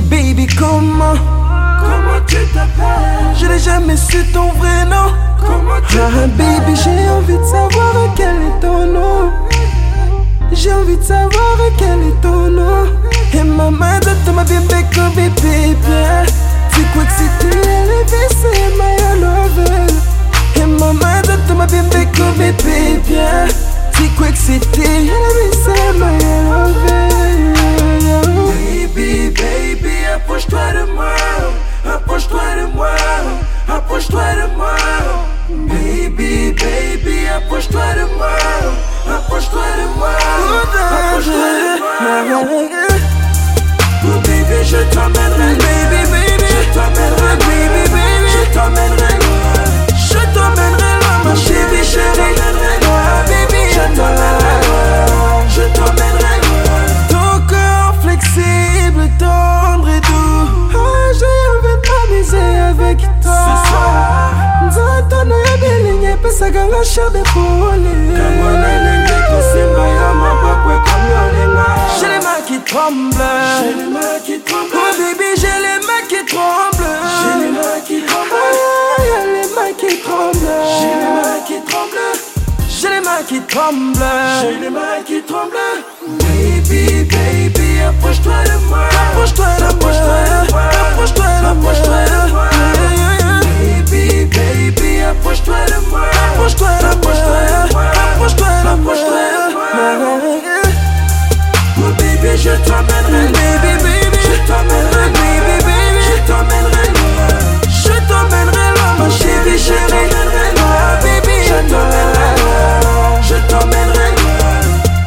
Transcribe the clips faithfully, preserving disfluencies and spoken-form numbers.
Baby, comment Comment tu t'appelles? Je n'ai jamais su ton vrai nom. Comment tu Ah, baby, j'ai envie de savoir quel est ton nom. J'ai envie de savoir quel est ton nom. Et maman de ma bien bec bébé bien. Tu crois que c'était élevé, c'est my novel. Et maman de ma bien bec bébé bien. Tu crois que c'était élevé, c'est my novel. Baby, baby, approche-toi de moi. Approche-toi de moi. Approche-toi de moi. Baby, baby, approche-toi de moi. Approche-toi de moi. Approche-toi de moi. Oh baby, je t'emmènerai. Baby, baby, Je t'emmènerai. baby, baby, Je t'emmènerai loin. je t'emmènerai loin, ma chérie, chérie. Baby, Je t'emmènerai loin. Je t'emmènerai loin. ton corps flexible, tendre et doux. Ah, j'ai envie de m'amuser avec toi. Ce soir, Nzoto ya bilinye pesa ganga shabe pole. kama nalenge kosemba ya mabakwe kamyolenga. J'ai les mains qui tremblent. J'ai les mains qui tremblent. Oh baby, j'ai les mains qui tremblent. J'ai les mains qui tremblent. Ah, y'a les mains qui tremblent. J'ai les mains qui tremblent. J'ai les mains qui tremblent. J'ai les mains qui tremblent. Baby, baby, approche-toi de moi. Approche-toi de moi. Approche-toi de moi. Approche-toi de moi. Baby, baby, approche-toi de moi. Approche-toi de moi. Approche-toi de moi. Approche-toi de moi. Oh baby, je t'emmènerai. Baby, baby, Je t'emmènerai. baby, baby, Je t'emmènerai loin. je t'emmènerai loin, ma chérie, chérie. Ah, baby, Je t'emmènerai loin. Je t'emmènerai loin.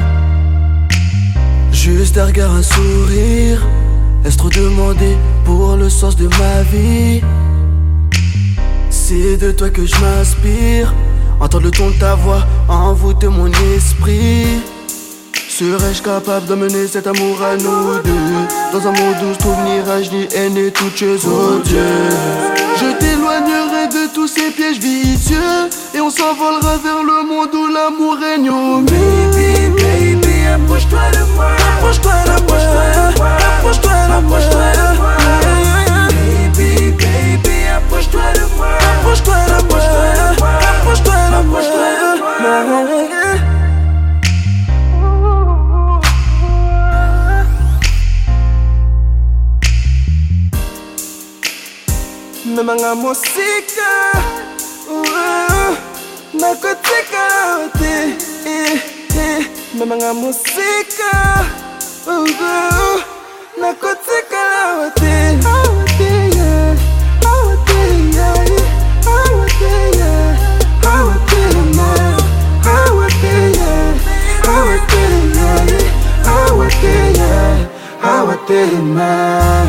juste un regard, un sourire. Est-ce trop demandé pour le sens de ma vie? C'est de toi que je m'inspire. Entendre le ton de ta voix envoûter mon esprit. Serais-je capable d'amener cet amour à nous deux? Dans un monde où se trouve ni rage ni haine et toutes choses odieuses. Je t'éloignerai de tous ces pièges vicieux et on s'envolera vers le monde où l'amour règne au mieux. Baby, baby, approche-toi de moi. Approche-toi de moi. Approche-toi de moi. Approche-toi de moi. Baby, baby, approche-toi de moi. Approche-toi de moi. Approche-toi de moi. Approche-toi de moi. Memanga musika, uh, nakotika te, eh, eh. Memanga musika, uh, nakotika te. Awate yeah, awate yeah, awate yeah, awate yeah, awate yeah, awate yeah, awate yeah, awate yeah.